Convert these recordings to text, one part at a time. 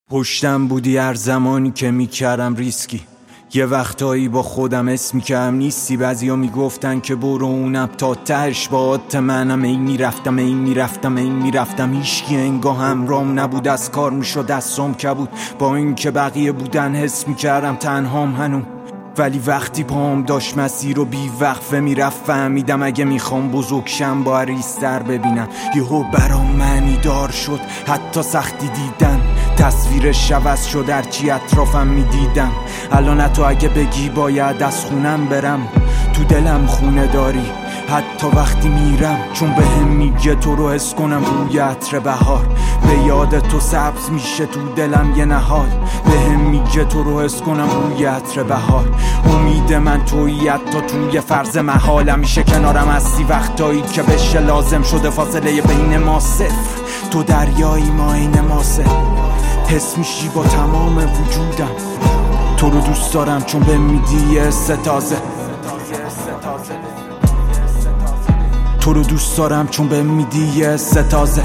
پشتم بودی هر زمانی که میکردم ریسکی. یه وقتایی با خودم اسم میکردم نیستی. بعضیا میگفتن که برو اونم تا تهش باهات منم. این میرفتم هیچکی انگاه همرام نبود. از کار میشد دستام کبود. با اینکه بقیه بودن حس میکردم تنهام هنوز. ولی وقتی پام داشت مسیر و بی وقفه میرفت فهمیدم اگه میخوام بزرگشم با ریستر ببینم. یهو برام معنی دار شد حتی سختی دیدن. تصویرش عوض شد هرچی اطرافم میدیدم. الان تو اگه بگی باید از خونم برم تو دلم خونه داری حتی وقتی میرم. چون بهم میگه تو رو حس کنم بوی عطر بهار. به یاد تو سبز میشه تو دلم یه نهال. بهم میگه تو رو حس کنم بوی عطر بهار. امید من تویی حتی توی فرض محال. همیشه کنارم هستی وقتایی که بشه لازم شده. فاصله بین ما صفر تو دریایی ما این ما صفر. حس میشی با تمام وجودم. تو رو دوست دارم چون بهم میدی یه حس تازه. تو رو دوست دارم چون بهم میدی یه حس تازه.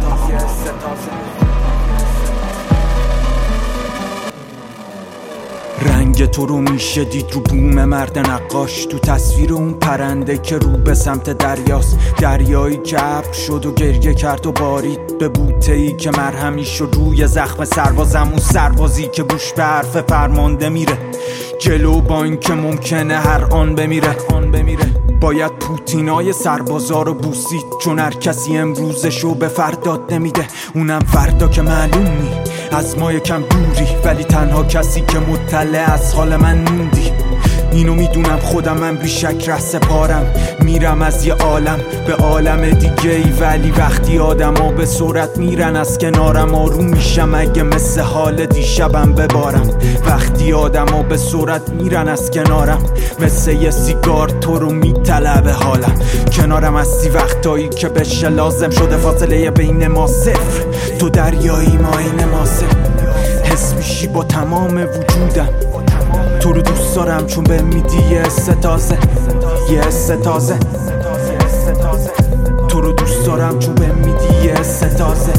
رنگ تو رو میشه دید رو بوم مرد نقاش. تو تصویر اون پرنده که رو به سمت دریاست. دریایی که ابر شد و گریه کرد و بارید به بوته‌ای که مرهمی شد روی زخم سربازم. اون سربازی که گوش به حرف فرمانده میره جلو با این که ممکنه هر آن بمیره. باید پوتینای سربازا رو بوسید چون هر کسی امروزشو به فرداد نمیده. اونم فردا که معلوم نی از ما یکم دوری. ولی تنها کسی که مطلع از حال من موندی. اینو میدونم خودم من بیشک ره سپارم. میرم از یه عالم به عالم دیگه ای. ولی وقتی آدم ها به سرعت میرن از کنارم آروم میشم اگه مثل حال دیشبم ببارم. وقتی آدم ها به سرعت میرن از کنارم مثل یه سیگار تو رو میطلبه حالم. کنارم هستی وقتایی که بشه لازم شده. فاصله بین ما صفر تو دریایی ما این ما صفر. حس میشی با تمام وجودم. تو رو دوست دارم چون بهم میدی یه حس تازه. یه حس تازه. تو رو دوست دارم چون بهم میدی یه حس تازه.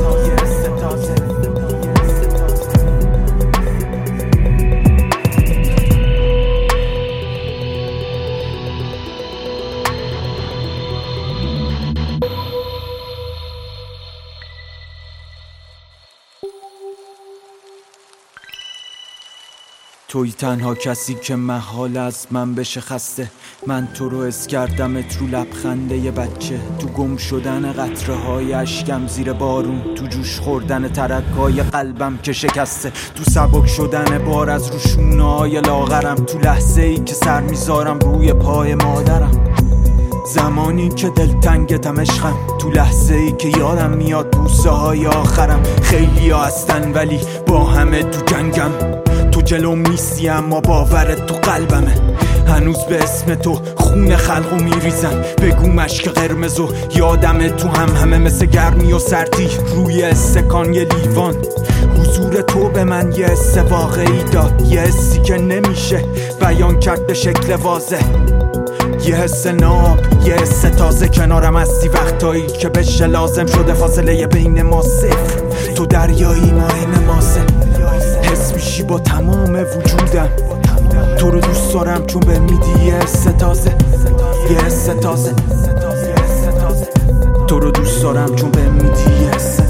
توی تنها کسی که محال از من بشه خسته. من تو رو حس کردمت رو لبخنده یه بچه. تو گم شدن قطره های اشکم زیر بارون. تو جوش خوردن ترکای قلبم که شکسته. تو سبک شدن بار از رو شونه های لاغرم. تو لحظه ای که سر میذارم روی پای مادرم. زمانی که دلتنگتم عشقم. تو لحظه ای که یادم میاد بوسه های آخرم. خیلی ها هستن ولی با همه تو جنگم. تو جلو میستی اما باورت تو قلبمه. هنوز به اسم تو خون خلقو میریزن. بگو مشک قرمزو یادم تو همه مثل گرمی و سردی روی استکان یه لیوان. حضور تو به من یه حس واقعی داد. یه حسی که نمیشه بیان کرد به شکل واضح. یه حس ناب یه حس تازه. کنارم هستی وقتایی که بشه لازم شده. فاصله بین ما صفر تو دریایی ما این ما صفر. حس میشی با تمام وجودم. تو رو دوست دارم چون بهم میدی یه حس تازه. یه حس تازه. تو رو دوست دارم چون بهم میدی یه حس